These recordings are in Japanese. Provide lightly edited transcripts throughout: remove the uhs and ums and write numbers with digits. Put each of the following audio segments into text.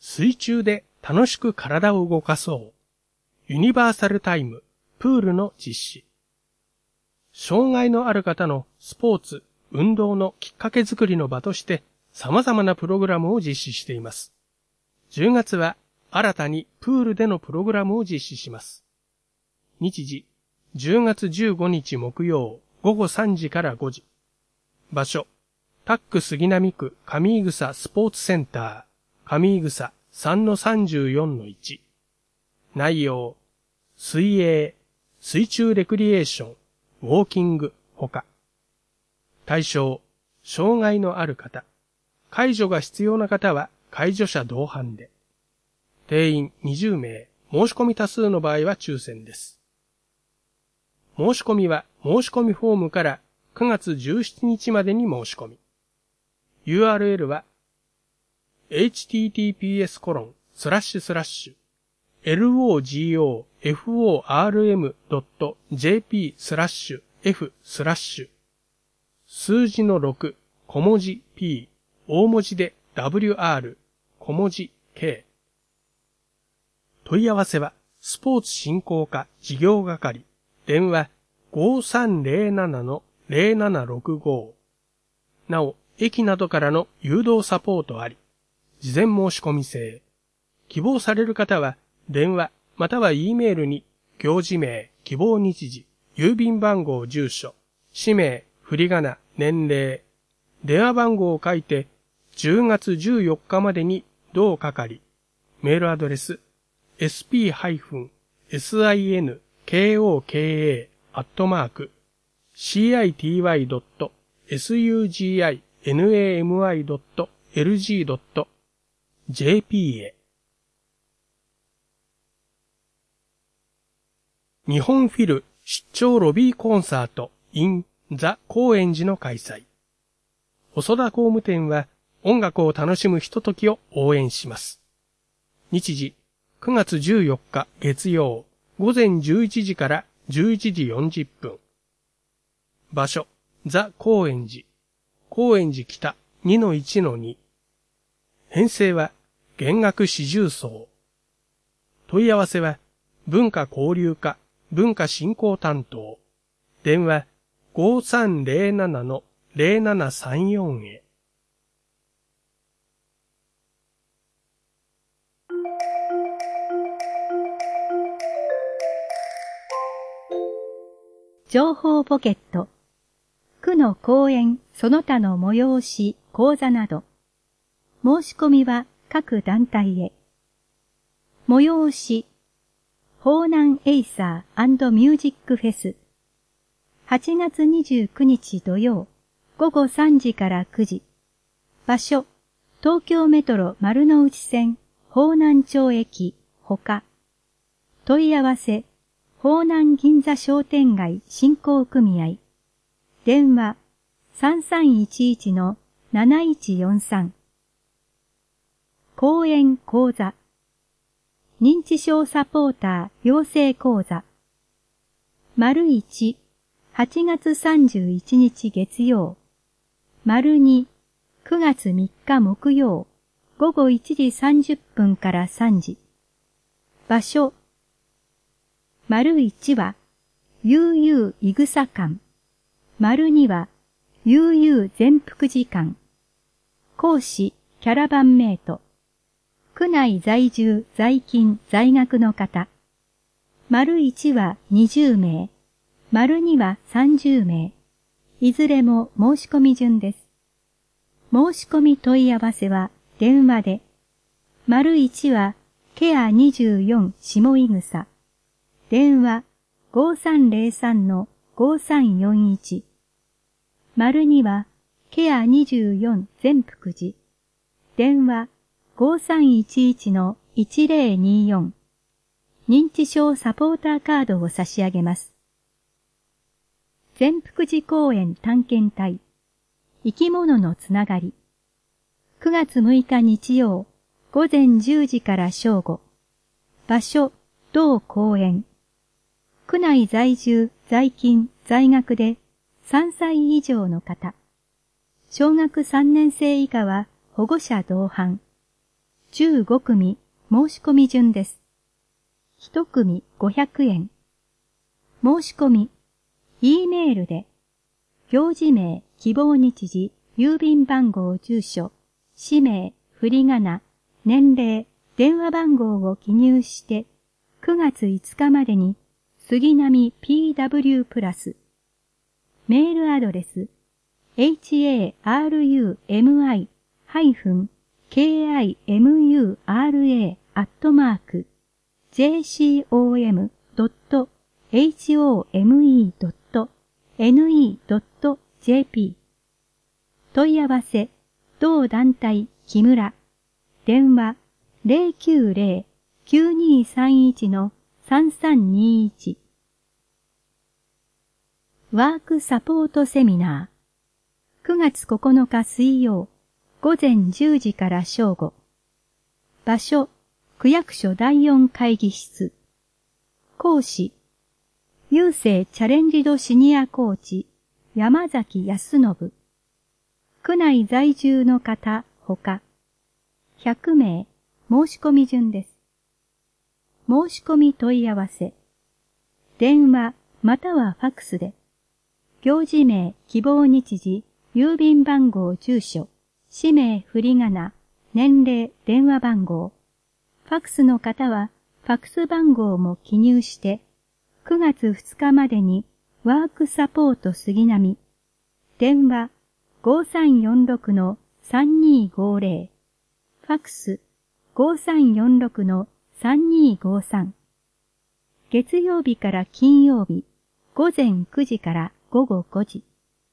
水中で楽しく体を動かそう。ユニバーサルタイム、プールの実施。障害のある方のスポーツ、運動のきっかけ作りの場として様々なプログラムを実施しています。10月は新たにプールでのプログラムを実施します。日時、10月15日木曜午後3時から5時。場所、タック杉並区上井草スポーツセンター、上井草 3-34-1。内容、水泳、水中レクリエーション、ウォーキング、ほか。対象、障害のある方。介助が必要な方は介助者同伴で。定員20名、申し込み多数の場合は抽選です。申し込みは申し込みフォームから9月17日までに申し込み。URL は https://logoform.jp/f/ 数字の6、小文字 p、大文字で wr、小文字 k。問い合わせは、スポーツ振興課事業係、電話 5307-0765。なお、駅などからの誘導サポートあり、事前申し込み制。希望される方は、電話または E メールに、行事名、希望日時、郵便番号、住所、氏名、振り仮名、年齢、電話番号を書いて、10月14日までに同係、メールアドレス、sp-koka@city.suginami.lg.jp へ。日本フィル出張ロビーコンサート in ザ・高円寺の開催。細田工務店は音楽を楽しむひとときを応援します。日時、9月14日月曜、午前11時から11時40分。場所、ザ・高円寺。高円寺北 2-1-2。編成は、弦楽四重奏。問い合わせは、文化交流課、文化振興担当。電話、5307-0734へ。 情報ポケット。区の講演、その他の催し、講座など。申し込みは各団体へ。催し、方南エイサー&ミュージックフェス。8月29日土曜、午後3時から9時。場所、東京メトロ丸の内線、方南町駅、ほか。問い合わせ、方南銀座商店街振興組合。電話、3311-7143。講演講座。認知症サポーター養成講座。丸1、8月31日月曜。丸2、9月3日木曜。午後1時30分から3時。場所。丸1は、UU いぐさ館。丸2は、UU 全福寺館。講師、キャラバンメイト。区内在住、在勤、在学の方。丸1は20名。丸2は30名。いずれも申し込み順です。申し込み問い合わせは、電話で。丸1は、ケア24下井草。電話5303-5341。丸2は、ケア24全福寺。電話5311-1024。認知症サポーターカードを差し上げます。全福寺公園探検隊。生き物のつながり。9月6日日曜、午前10時から正午。場所、同公園。区内在住、在勤、在学で3歳以上の方。小学3年生以下は保護者同伴。 15組申し込み順です。1組500円。申し込み、E メールで、行事名、希望日時、郵便番号、住所、氏名、振り仮名、年齢、電話番号を記入して、9月5日までに、杉並 PW プラス、メールアドレス、harumi-kimura@jcome.ne.jp 問い合わせ、同団体木村、電話090-9231-3321ワークサポートセミナー9月9日水曜午前10時から正午場所区役所第4会議室講師郵政チャレンジドシニアコーチ山崎康信区内在住の方ほか100名申し込み順です。申し込み問い合わせ電話またはファックスで行事名、希望日時、郵便番号、住所、氏名、振り仮名、年齢、電話番号。ファックスの方は、ファックス番号も記入して、9月2日までに、ワークサポート杉並、電話5346-3250、ファックス5346-3253。月曜日から金曜日、午前9時から午後5時。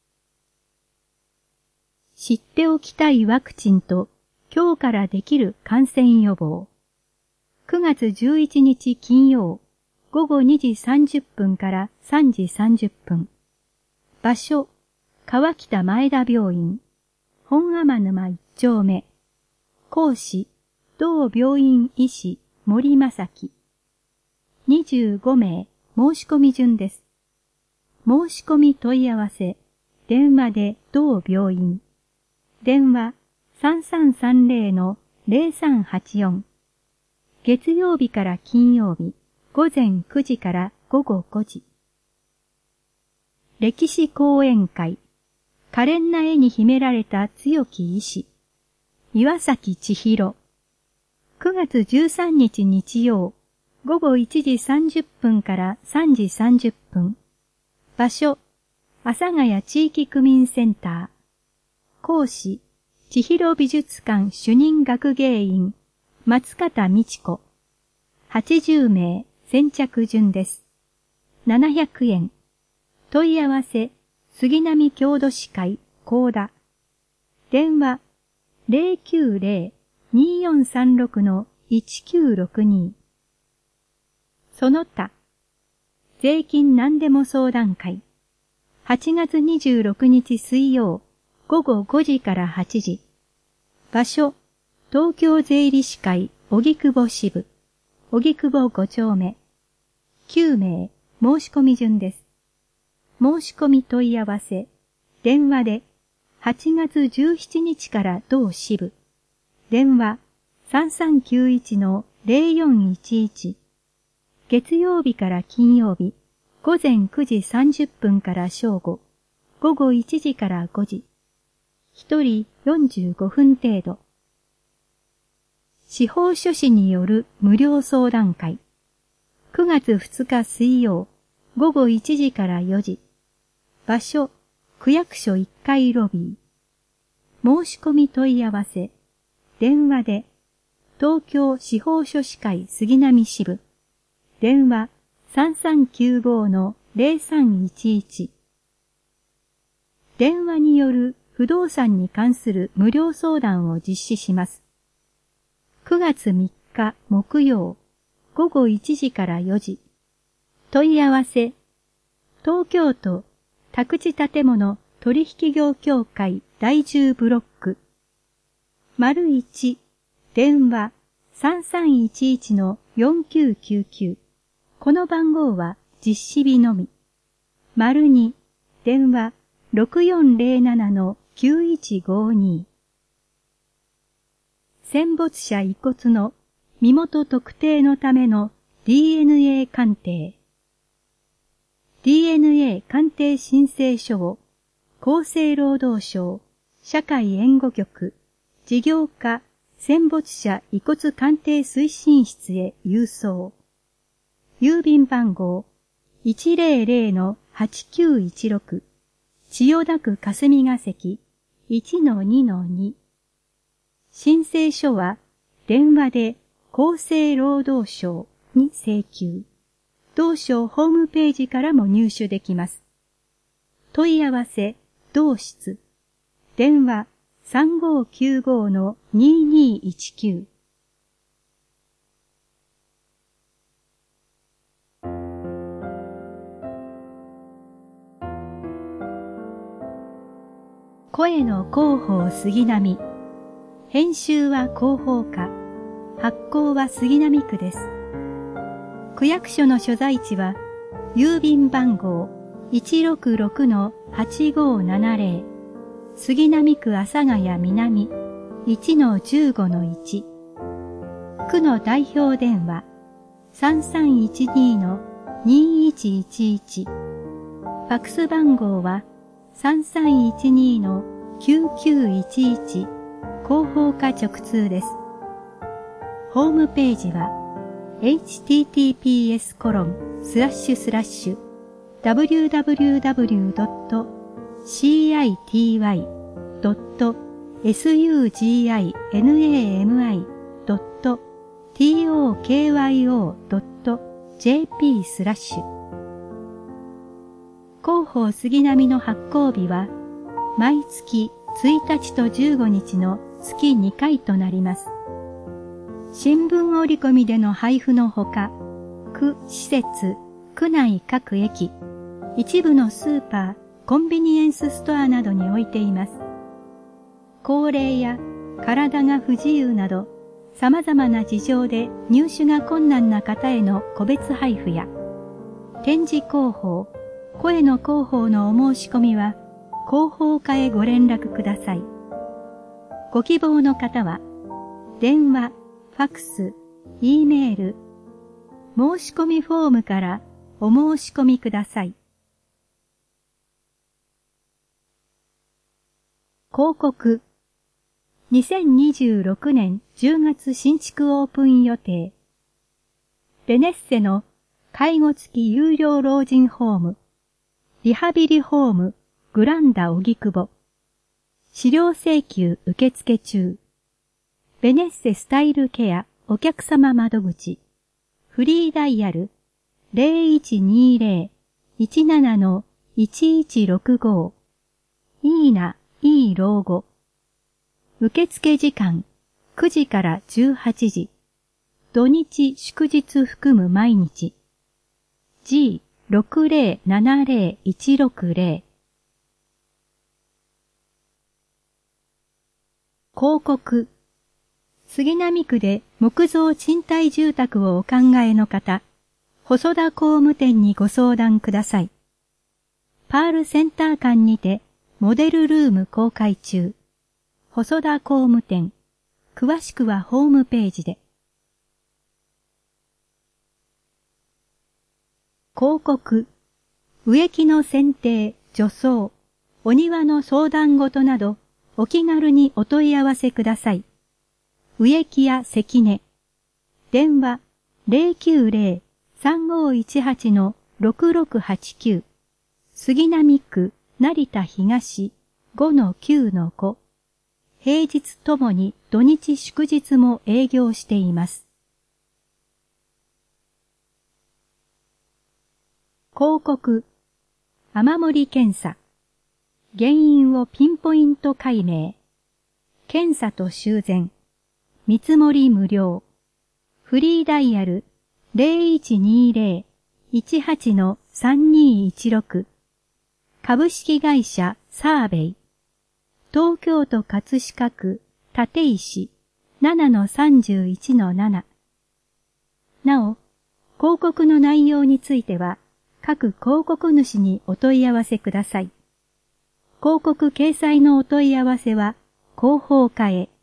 知っておきたいワクチンと今日からできる感染予防。9月11日金曜午後2時30分から3時30分。場所、川北前田病院。本天沼1丁目。講師、同病院医師森正樹。25名申し込み順です。申し込み問い合わせ、電話で同病院。電話3330-0384。月曜日から金曜日、午前9時から午後5時。歴史講演会。可憐な絵に秘められた強き意志。岩崎千尋。9月13日日曜、午後1時30分から3時30分。場所、阿佐ヶ谷地域区民センター。講師、千尋美術館主任学芸員、松方美智子。80名、先着順です。700円。問い合わせ、杉並郷土史会、高田。電話、090-2436-1962。その他、税金何でも相談会。8月26日水曜、午後5時から8時。場所、東京税理士会、荻窪支部。荻窪5丁目。9名、申し込み順です。申し込み問い合わせ、電話で、8月17日から同支部。電話、3391-0411。月曜日から金曜日、午前9時30分から正午、午後1時から5時。1人45分程度。司法書士による無料相談会。9月2日水曜、午後1時から4時。場所、区役所1階ロビー。申し込み問い合わせ、電話で、東京司法書士会杉並支部。電話3395-0311。電話による不動産に関する無料相談を実施します。9月3日木曜、午後1時から4時。問い合わせ、東京都宅地建物取引業協会第10ブロック。01、電話3311-4999。この番号は実施日のみ。02、電話6407-9152。 戦没者遺骨の身元特定のための DNA 鑑定。DNA 鑑定申請書を厚生労働省社会援護局事業課戦没者遺骨鑑定推進室へ郵送。郵便番号 100-8916 千代田区霞が関 1-2-2。申請書は電話で厚生労働省に請求。同省ホームページからも入手できます。問い合わせ同室。電話 3595-2219。声の広報杉並。編集は広報課。発行は杉並区です。区役所の所在地は、郵便番号 166-8570 杉並区阿佐ヶ谷南 1-15-1。区の代表電話 3312-2111。ファクス番号は 3312-9911。広報課直通です。ホームページは https://www.city.suginami.tokyo.jp/ 広報杉並の発行日は毎月1日と15日の月2回となります。新聞折り込みでの配布のほか、区施設、区内各駅、一部のスーパー、コンビニエンスストアなどに置いています。高齢や体が不自由など、様々な事情で入手が困難な方への個別配布や、展示広報、声の広報のお申し込みは、広報課へご連絡ください。ご希望の方は、電話、ファクス、Eメール、申し込みフォームからお申し込みください。広告。2026年10月新築オープン予定。ベネッセの介護付き有料老人ホーム、リハビリホームグランダ荻窪。資料請求受付中。ベネッセスタイルケアお客様窓口。フリーダイヤル 0120-17-1165。いいな、いい老後。受付時間9時から18時。土日祝日含む毎日。G6070160。広告。杉並区で木造賃貸住宅をお考えの方、細田工務店にご相談ください。パールセンター館にてモデルルーム公開中。細田工務店。詳しくはホームページで。広告。植木の剪定、除草、お庭の相談事など、お気軽にお問い合わせください。植木や関根。電話090-3518-6689。杉並区成田東 5-9-5。平日ともに土日祝日も営業しています。広告。雨漏り検査。原因をピンポイント解明。検査と修繕。見積もり無料。フリーダイヤル 0120-18-3216。株式会社サーベイ。東京都葛飾区立石 7-31-7。なお、広告の内容については、各広告主にお問い合わせください。広告掲載のお問い合わせは、広報課へ。